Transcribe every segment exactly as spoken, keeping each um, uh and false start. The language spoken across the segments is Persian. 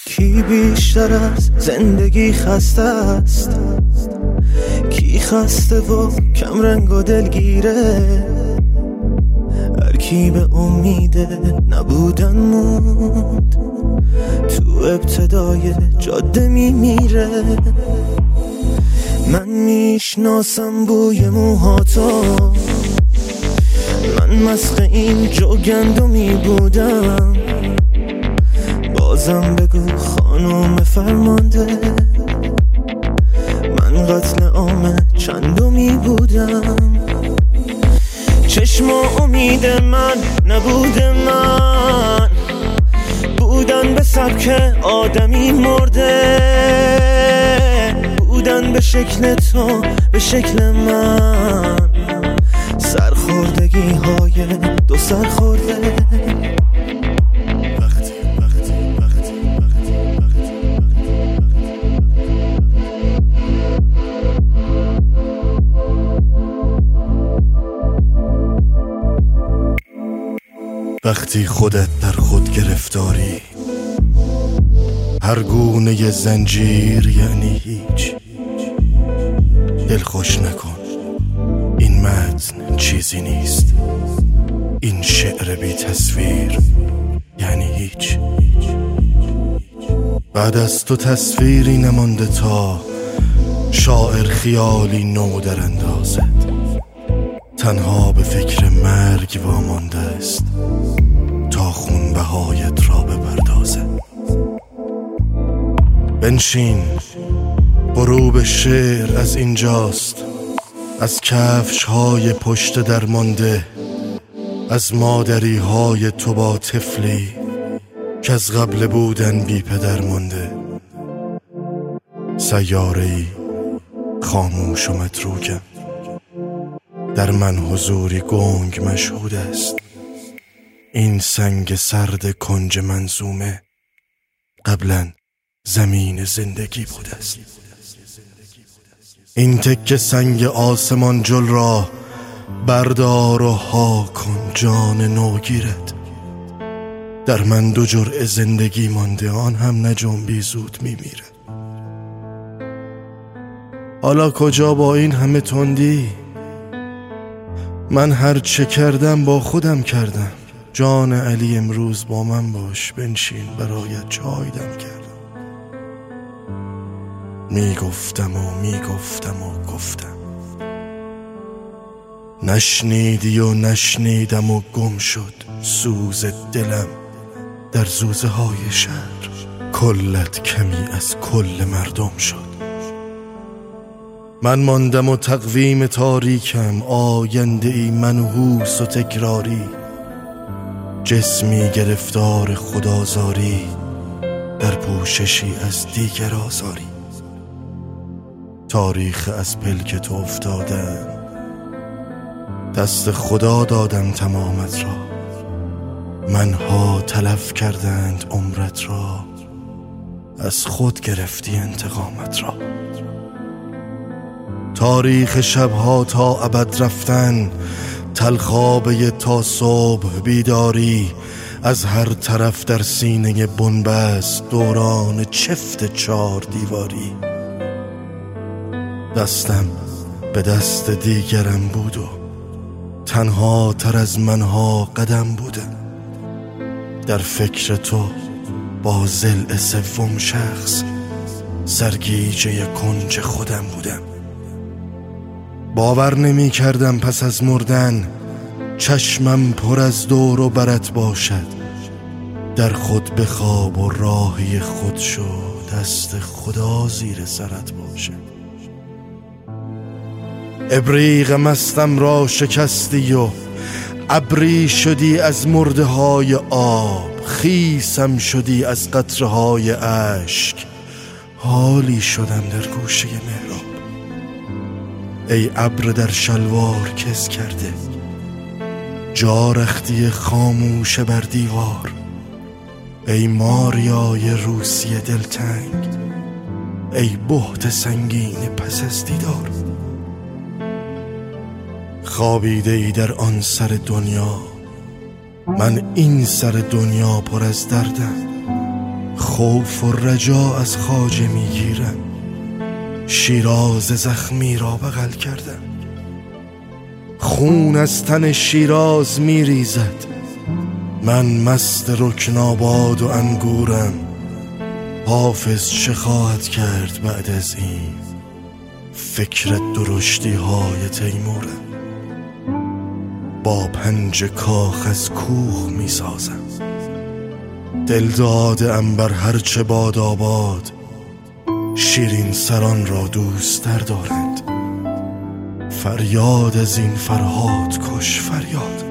کی بیشتر از زندگی خسته است؟ کی خسته و کم رنگ و دلگیره؟ هر کی به امید نبودن موند تو ابتدای جاده میمیره. من میشناسم بوی موهاتو، من مسخ این جو گندمی بودم. بازم بگو خانم فرمانده، من قتل عام چندمی بودم. چشم و امید من نبود، من بودن به سبک آدمی مرده، بودن به شکل تو به شکل من، سرخوردگی های دو سرخورده. وقتی خودت در خود گرفتاری، هر گونه زنجیر یعنی هیچ. دل خوش نکن، این متن چیزی نیست. این شعر بی تصویر یعنی هیچ. بعد از تو تصویری نمانده تا شاعر خیالی نو در اندازد. تنها به فکر مرگ وامانده است تا خونبهایت را بپردازد. بنشین، غروب شعر از اینجاست، از کفش های پشت درمانده، از مادری های تو با طفلی که از قبل بودن بی پدر مانده. سیاره‌ای خاموش و متروکم، در من حضوری گنگ مشهود است. این سنگ سرد کنج منظومه قبلا زمین زندگی بوده است. این تکه سنگ آسمان جل را بردار و ها کن جان نوگیرت. در من دو جرعه زندگی مانده، آن هم نجنبی زود میمیره. حالا کجا با این همه تندی؟ من هر چه کردم با خودم کردم. جان علی امروز با من باش، بنشین برایت چای دم کردم. میگفتم و میگفتم و گفتم، نشنیدی و نشنیدم و گم شد سوز دلم در زوزه های شهر. کلت کمی از کل مردم شد. من ماندم و تقویم تاریکم، آینده ای منحوس و تکراری. جسمی گرفتار خدازاری، در پوششی از دیگر آزاری. تاریخ از پلک تو افتادم، دست خدا دادم تمامت را. منها تلف کردند عمرت را، از خود گرفتی انتقامت را. تاریخ شبها تا ابد رفتن، تلخابه تا صبح بیداری. از هر طرف در سینه بنبست دوران چفت چار دیواری. دستم به دست دیگرم بود و تنها تر از منها قدم بودم. در فکر تو با ضلع سوم شخص سرگیجه کنج خودم بودم. باور نمی کردم پس از مردن چشمم پر از دور و برت باشد. در خود بخواب و راهی خود شو، دست خدا زیر سرت باشد. ابریق مستم را شکستی و ابری شدی از مرده های آب. خیسم شدی از قطره های اشک، حالی شدم در گوشه محراب. ای ابر در شلوار کس کرده، جارختی خاموش بر دیوار. ای ماریای روسی دلتنگ، ای بهت سنگین پس از دیدار. خوابیده ای در آن سر دنیا، من این سر دنیا پر از دردم. خوف و رجا از خواجه میگیرم، شیراز زخمی را بغل کردم. خون از تن شیراز میریزد، من مست رکناباد و انگورم. حافظ چه خواهد کرد بعد از این؟ فکرت درشتی های تیمورم. با پنج کاخ از کوه می سازم، دل داده ام بر هرچه باد آباد. شیرین سران را دوست در دارند، فریاد از این فرهاد کش فریاد.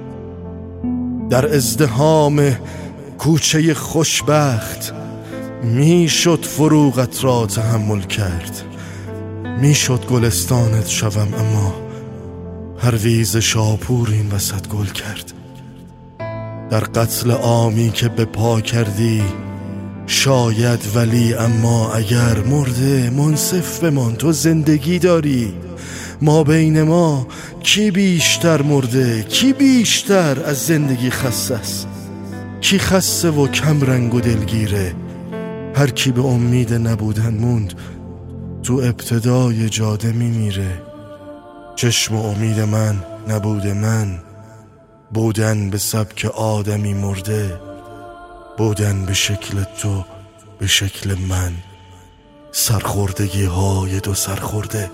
در ازدحام کوچه خوشبخت می شد فروغت را تحمل کرد. می شد گلستانت شوم، اما پرویز شاپور این وسط گل کرد. در قتل عامی که به پا کردی شاید، ولی اما اگر مرده منصف بمان، تو زندگی داری. ما بین ما کی بیشتر مرده، کی بیشتر از زندگی خسته است؟ کی خسته و کم رنگ و دلگیره؟ هر کی به امید نبودن موند، تو ابتدای جاده میمیره. چشم و امید من نبوده من، بودن به سبک آدمی مرده، بودن به شکل تو به شکل من. سرخوردگی های دو سرخورده،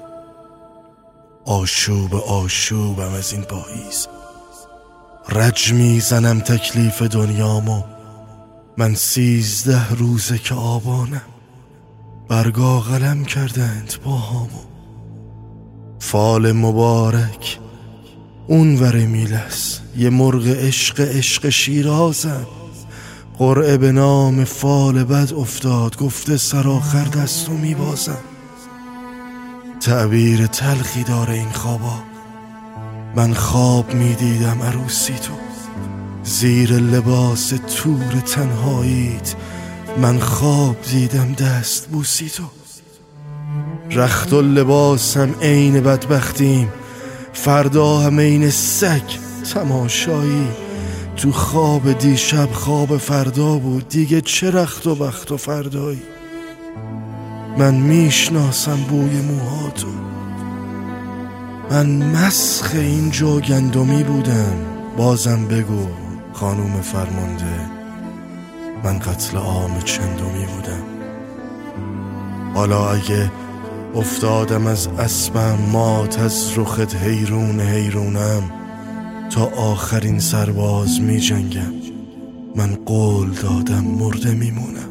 آشوب آشوبم از این پاییز. رج میزنم تکلیف دنیامو، من سیزده روزه که آبانم. برگا قلم کردند باهامو، فال مبارک اون ور میلس. یه مرغ عشق عشق شیرازم، قرعه به نام فال بد افتاد، گفته سرآخر دستو میبازم. تعبیر تلخی داره این خوابا، من خواب میدیدم عروسی تو، زیر لباس تور تنهاییت من خواب دیدم دست بوسی تو. رخت و لباسم عین بدبختیم، فردا هم عین سگ تماشایی. تو خواب دیشب خواب فردا بود، دیگه چه رخت و بخت و فردایی. من میشناسم بوی موهاتو، من مسخ این جو گندمی بودم. بازم بگو خانوم فرمانده، من قتل عام چندمی بودم. حالا اگه افتادم از اسبم، مات از رخت حیرون حیرونم، تا آخرین سرباز می جنگم. من قول دادم مرده میمونم،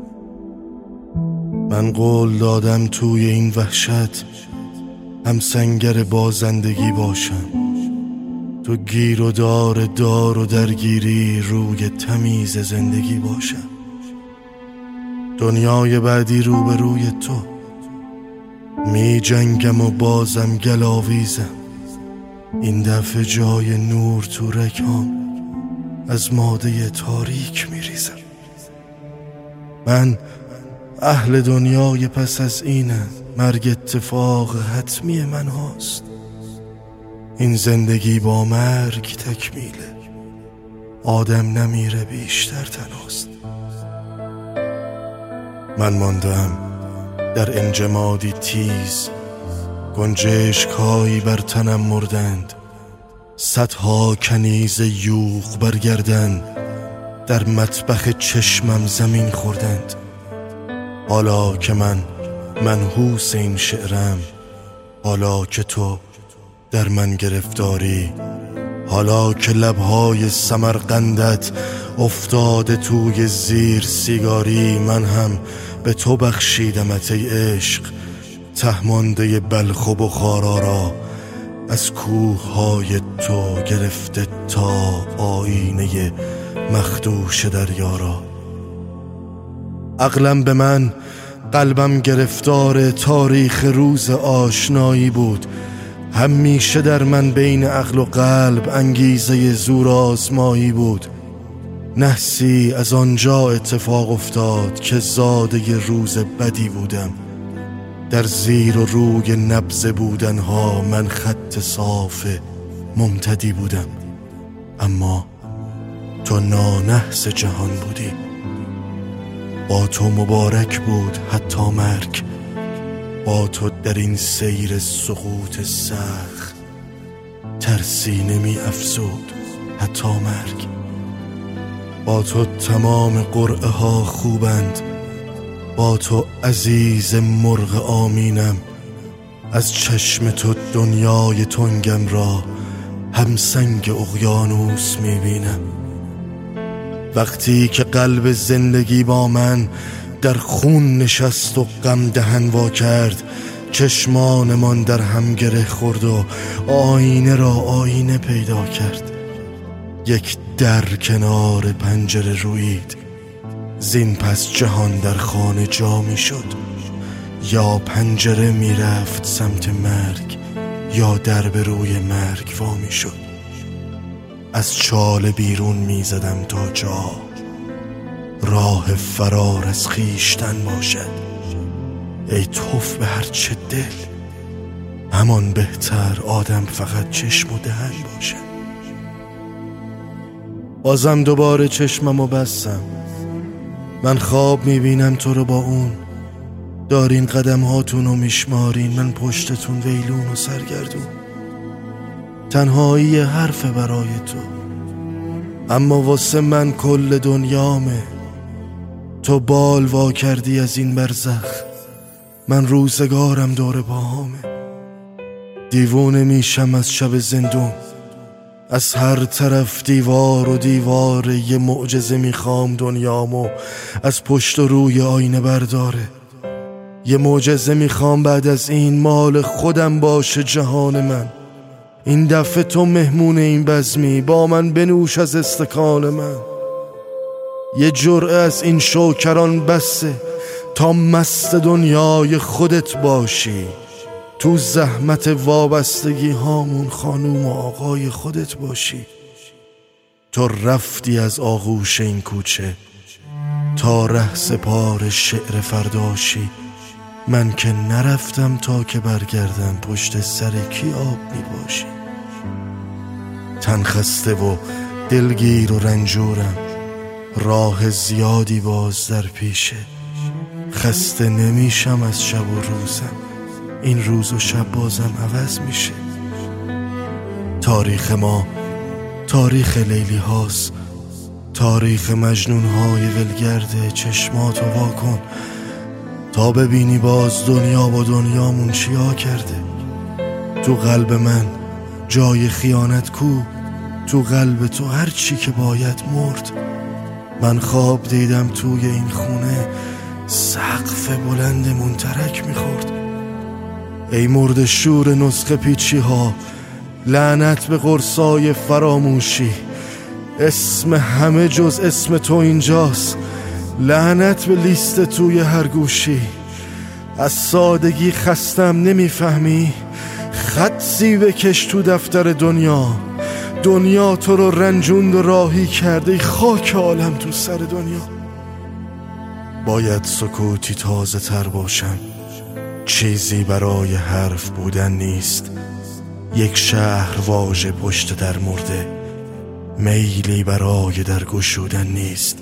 من قول دادم توی این وحشت هم سنگر بازندگی باشم. تو گیر و دار دار و درگیری روی تمیز زندگی باشم. دنیای بعدی رو به روی تو می جنگم و بازم گلاویزم. این دفعه جای نور تو رکام از ماده تاریک می ریزم. من اهل دنیای پس از اینم، مرگ اتفاق حتمی من هاست. این زندگی با مرگ تکمیله، آدم نمیره بیشتر تنهاست. من ماندم در انجمادی تیز، گنجشک‌هایی بر تنم مردند. صدها کنیز یوغ برگردن در مطبخ چشمم زمین خوردند. حالا که من منحوس این شعرم، حالا که تو در من گرفتاری، حالا که لبهای سمرقندت افتاده توی زیر سیگاری، من هم به تو بخشیدمت ای عشق، تهمانده بلخ و بخارا را از کوههای تو گرفته تا آینه مخدوش دریا را. عقلم به من، قلبم گرفتار تاریخ روز آشنایی بود. همیشه در من بین عقل و قلب انگیزه زور آزمایی بود. نحسی از آنجا اتفاق افتاد که زاده روز بدی بودم. در زیر و روی نبض بودنها من خط صاف ممتدی بودم. اما تو نانحس جهان بودی، با تو مبارک بود حتی مرگ، با تو در این سیر سقوط سخت ترسی نمی افزود حتی مرگ. با تو تمام قرعه ها خوبند، با تو عزیز مرغ آمینم، از چشم تو دنیای تنگم را همسنگ اقیانوس میبینم. وقتی که قلب زندگی با من در خون نشست و غم دهن وا کرد، چشمانمان در هم گره خورد و آینه را آینه پیدا کرد. یک در کنار پنجره رویید، زین پس جهان در خانه جا می شد. یا پنجره می رفت سمت مرگ، یا در به روی مرگ وا می شد. از چاله بیرون می زدم تا جا راه فرار از خیشتن باشد. ای توف به هر چه دل، همان بهتر آدم فقط چشم و دهن باشد. بازم دوباره چشممو بستم، من خواب میبینم تو رو با اون، دارین قدم هاتون رو میشمارین، من پشتتون ویلون و سرگردون. تنهایی حرف برای تو، اما واسه من کل دنیامه. تو بال وا کردی از این برزخ، من روزگارم دور پاهامه. دیوونه میشم از شب زندون، از هر طرف دیوار و دیوار. یه معجزه میخوام دنیامو از پشت و روی آینه برداره. یه معجزه میخوام بعد از این مال خودم باشه جهان من. این دفعه تو مهمون این بزمی، با من بنوش از استکان من. یه جرعه از این شوکران بسه تا مست دنیای خودت باشی. تو زحمت وابستگی هامون خانوم و آقای خودت باشی. تو رفتی از آغوش این کوچه تا ره سپار شعر فرداشی. من که نرفتم تا که برگردم، پشت سر کی آب می باشی. تن خسته و دلگیر و رنجورم، راه زیادی باز در پیشه. خسته نمیشم از شب و روزم، این روز و شب بازم عوض میشه. تاریخ ما تاریخ لیلی هاست، تاریخ مجنون های ولگرده. چشماتو وا کن تا ببینی باز دنیا با دنیامون چیا کرده. تو قلب من جای خیانت کو، تو قلب تو هر چی که باید مرد. من خواب دیدم توی این خونه سقف بلند منترک میخورد. ای مرد شور نسخه پیچی ها، لعنت به قرصای فراموشی. اسم همه جز اسم تو اینجاست، لعنت به لیست توی هر گوشی. از سادگی خستم نمیفهمی، خطی بکش تو دفتر دنیا. دنیا تو رو رنجوند و راهی کرده، خاک عالم تو سر دنیا. باید سکوتی تازه تر باشم، چیزی برای حرف بودن نیست. یک شهر واژه پشت در مرده، میلی برای در گشودن نیست.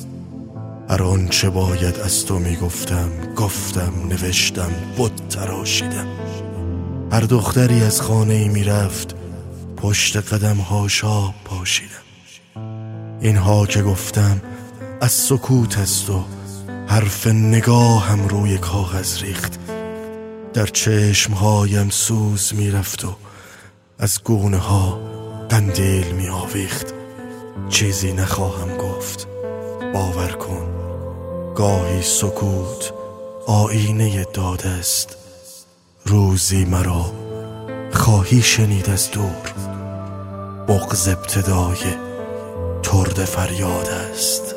هر آنچه باید از تو میگفتم گفتم، نوشتم بت تراشیدم. هر دختری از خانه ای میرفت، پشت قدم هاش آب پاشیدم. اینها که گفتم از سکوت است و حرف نگاهم روی کاغذ ریخت. در چشمهایم سوز میرفت و از گونه ها قندیل می آویخت. چیزی نخواهم گفت، باور کن. گاهی سکوت آینه داد است، روزی مرا خواهی شنید از دور. بغض ابتدای ترد فریاد است.